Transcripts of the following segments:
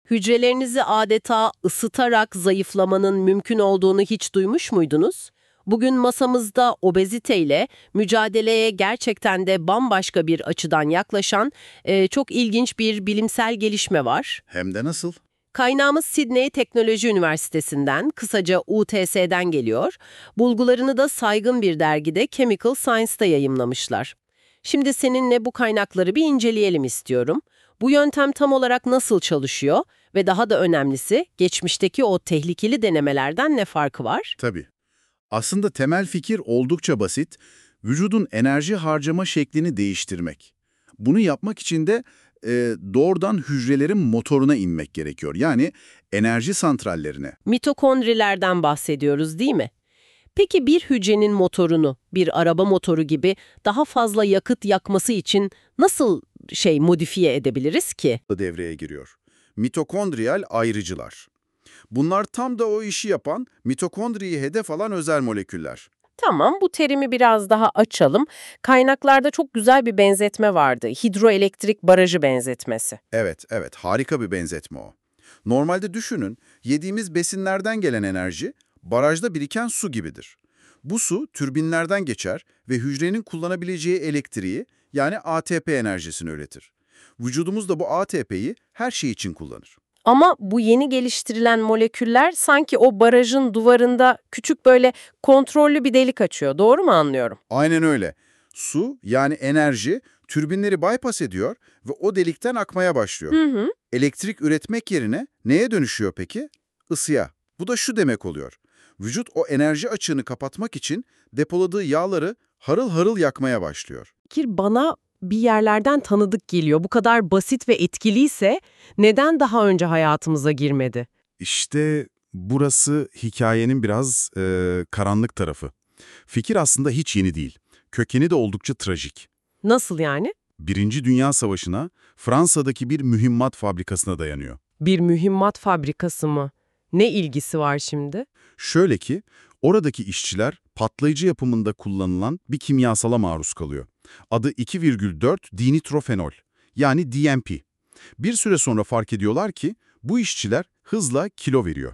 Hücrelerinizi adeta ısıtarak zayıflamanın mümkün olduğunu hiç duymuş muydunuz? Bugün masamızda obeziteyle mücadeleye gerçekten de bambaşka bir açıdan yaklaşan çok ilginç bir bilimsel gelişme var. Hem de nasıl? Kaynağımız Sydney Teknoloji Üniversitesi'nden, kısaca UTS'den geliyor. Bulgularını da saygın bir dergide Chemical Science'da yayımlamışlar. Şimdi seninle bu kaynakları bir inceleyelim istiyorum. Bu yöntem tam olarak nasıl çalışıyor ve daha da önemlisi geçmişteki o tehlikeli denemelerden ne farkı var? Tabii. Aslında temel fikir oldukça basit. Vücudun enerji harcama şeklini değiştirmek. Bunu yapmak için de doğrudan hücrelerin motoruna inmek gerekiyor. Yani enerji santrallerine. Mitokondrilerden bahsediyoruz, değil mi? Peki bir hücrenin motorunu, bir araba motoru gibi daha fazla yakıt yakması için nasıl modifiye edebiliriz ki? Devreye giriyor. Mitokondriyal ayrıcılar. Bunlar tam da o işi yapan, mitokondriyi hedef alan özel moleküller. Tamam, bu terimi biraz daha açalım. Kaynaklarda çok güzel bir benzetme vardı. Hidroelektrik barajı benzetmesi. Evet, harika bir benzetme o. Normalde düşünün, yediğimiz besinlerden gelen enerji, barajda biriken su gibidir. Bu su türbinlerden geçer ve hücrenin kullanabileceği elektriği, yani ATP enerjisini üretir. Vücudumuz da bu ATP'yi her şey için kullanır. Ama bu yeni geliştirilen moleküller sanki o barajın duvarında küçük böyle kontrollü bir delik açıyor. Doğru mu anlıyorum? Aynen öyle. Su, yani enerji, türbinleri bypass ediyor ve o delikten akmaya başlıyor. Hı hı. Elektrik üretmek yerine neye dönüşüyor peki? Isıya. Bu da şu demek oluyor. Vücut o enerji açığını kapatmak için depoladığı yağları harıl harıl yakmaya başlıyor. Fikir bana bir yerlerden tanıdık geliyor. Bu kadar basit ve etkiliyse neden daha önce hayatımıza girmedi? İşte burası hikayenin biraz karanlık tarafı. Fikir aslında hiç yeni değil. Kökeni de oldukça trajik. Nasıl yani? Birinci Dünya Savaşı'na Fransa'daki bir mühimmat fabrikasına dayanıyor. Bir mühimmat fabrikası mı? Ne ilgisi var şimdi? Şöyle ki, oradaki işçiler patlayıcı yapımında kullanılan bir kimyasala maruz kalıyor. Adı 2,4 dinitrofenol, yani DNP. Bir süre sonra fark ediyorlar ki bu işçiler hızla kilo veriyor.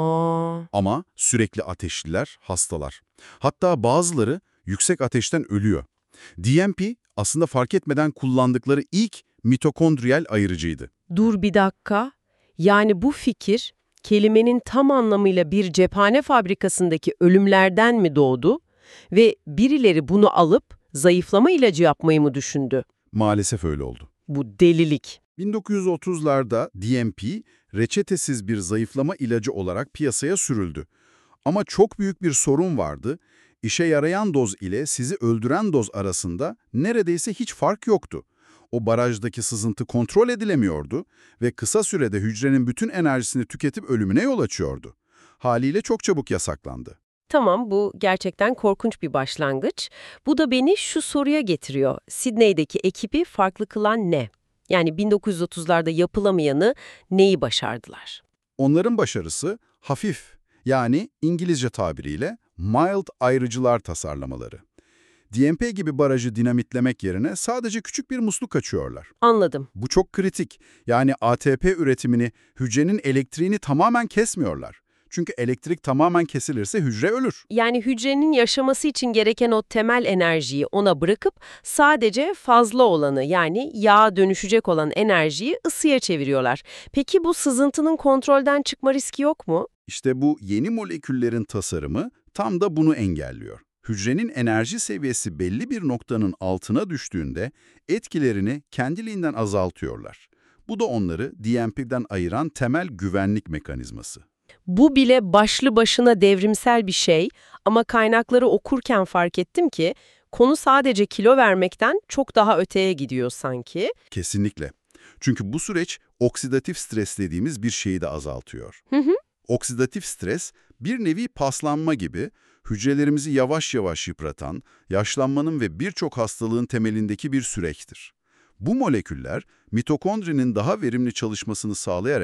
Ama... Ama sürekli ateşliler, hastalar. Hatta bazıları yüksek ateşten ölüyor. DNP aslında fark etmeden kullandıkları ilk mitokondriyal ayırıcıydı. Dur bir dakika. Yani bu fikir kelimenin tam anlamıyla bir cephane fabrikasındaki ölümlerden mi doğdu ve birileri bunu alıp zayıflama ilacı yapmayı mı düşündü? Maalesef öyle oldu. Bu delilik. 1930'larda DNP, reçetesiz bir zayıflama ilacı olarak piyasaya sürüldü. Ama çok büyük bir sorun vardı. İşe yarayan doz ile sizi öldüren doz arasında neredeyse hiç fark yoktu. O barajdaki sızıntı kontrol edilemiyordu ve kısa sürede hücrenin bütün enerjisini tüketip ölümüne yol açıyordu. Haliyle çok çabuk yasaklandı. Tamam, bu gerçekten korkunç bir başlangıç. Bu da beni şu soruya getiriyor. Sydney'deki ekibi farklı kılan ne? Yani 1930'larda yapılamayanı neyi başardılar? Onların başarısı hafif, yani İngilizce tabiriyle mild ayrıcılar tasarlamaları. DNP gibi barajı dinamitlemek yerine sadece küçük bir musluk açıyorlar. Anladım. Bu çok kritik. Yani ATP üretimini, hücrenin elektriğini tamamen kesmiyorlar. Çünkü elektrik tamamen kesilirse hücre ölür. Yani hücrenin yaşaması için gereken o temel enerjiyi ona bırakıp sadece fazla olanı, yani yağa dönüşecek olan enerjiyi ısıya çeviriyorlar. Peki bu sızıntının kontrolden çıkma riski yok mu? İşte bu yeni moleküllerin tasarımı tam da bunu engelliyor. Hücrenin enerji seviyesi belli bir noktanın altına düştüğünde etkilerini kendiliğinden azaltıyorlar. Bu da onları DNP'den ayıran temel güvenlik mekanizması. Bu bile başlı başına devrimsel bir şey ama kaynakları okurken fark ettim ki konu sadece kilo vermekten çok daha öteye gidiyor sanki. Kesinlikle. Çünkü bu süreç oksidatif stres dediğimiz bir şeyi de azaltıyor. Hı hı. Oksidatif stres bir nevi paslanma gibi hücrelerimizi yavaş yavaş yıpratan, yaşlanmanın ve birçok hastalığın temelindeki bir süreçtir. Bu moleküller mitokondrinin daha verimli çalışmasını sağlayarak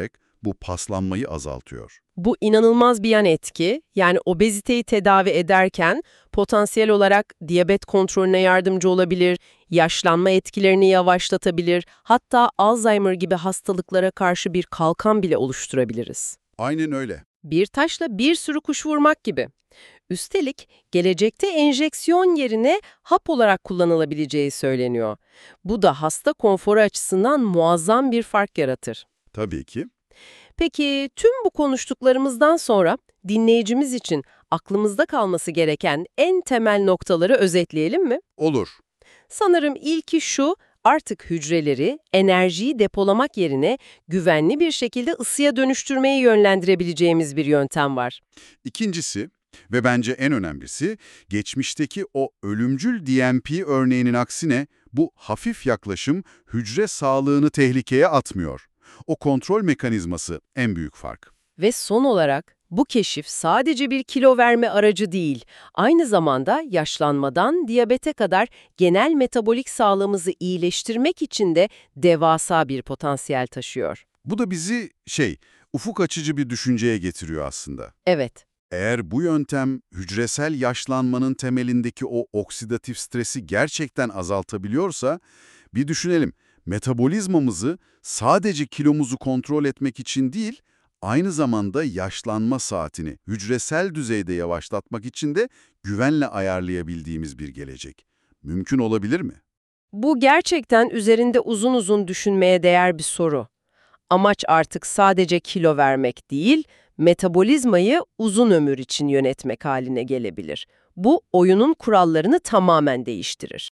bu paslanmayı azaltıyor. Bu inanılmaz bir yan etki. Yani obeziteyi tedavi ederken potansiyel olarak diyabet kontrolüne yardımcı olabilir, yaşlanma etkilerini yavaşlatabilir, hatta Alzheimer gibi hastalıklara karşı bir kalkan bile oluşturabiliriz. Aynen öyle. Bir taşla bir sürü kuş vurmak gibi. Üstelik gelecekte enjeksiyon yerine hap olarak kullanılabileceği söyleniyor. Bu da hasta konforu açısından muazzam bir fark yaratır. Tabii ki. Peki tüm bu konuştuklarımızdan sonra dinleyicimiz için aklımızda kalması gereken en temel noktaları özetleyelim mi? Olur. Sanırım ilki şu, artık hücreleri enerjiyi depolamak yerine güvenli bir şekilde ısıya dönüştürmeyi yönlendirebileceğimiz bir yöntem var. İkincisi ve bence en önemlisi, geçmişteki o ölümcül DNP örneğinin aksine bu hafif yaklaşım hücre sağlığını tehlikeye atmıyor. O kontrol mekanizması en büyük fark. Ve son olarak bu keşif sadece bir kilo verme aracı değil, aynı zamanda yaşlanmadan diyabete kadar genel metabolik sağlığımızı iyileştirmek için de devasa bir potansiyel taşıyor. Bu da bizi ufuk açıcı bir düşünceye getiriyor aslında. Evet. Eğer bu yöntem hücresel yaşlanmanın temelindeki o oksidatif stresi gerçekten azaltabiliyorsa, bir düşünelim, metabolizmamızı sadece kilomuzu kontrol etmek için değil, aynı zamanda yaşlanma saatini hücresel düzeyde yavaşlatmak için de güvenle ayarlayabildiğimiz bir gelecek. Mümkün olabilir mi? Bu gerçekten üzerinde uzun uzun düşünmeye değer bir soru. Amaç artık sadece kilo vermek değil, metabolizmayı uzun ömür için yönetmek haline gelebilir. Bu oyunun kurallarını tamamen değiştirir.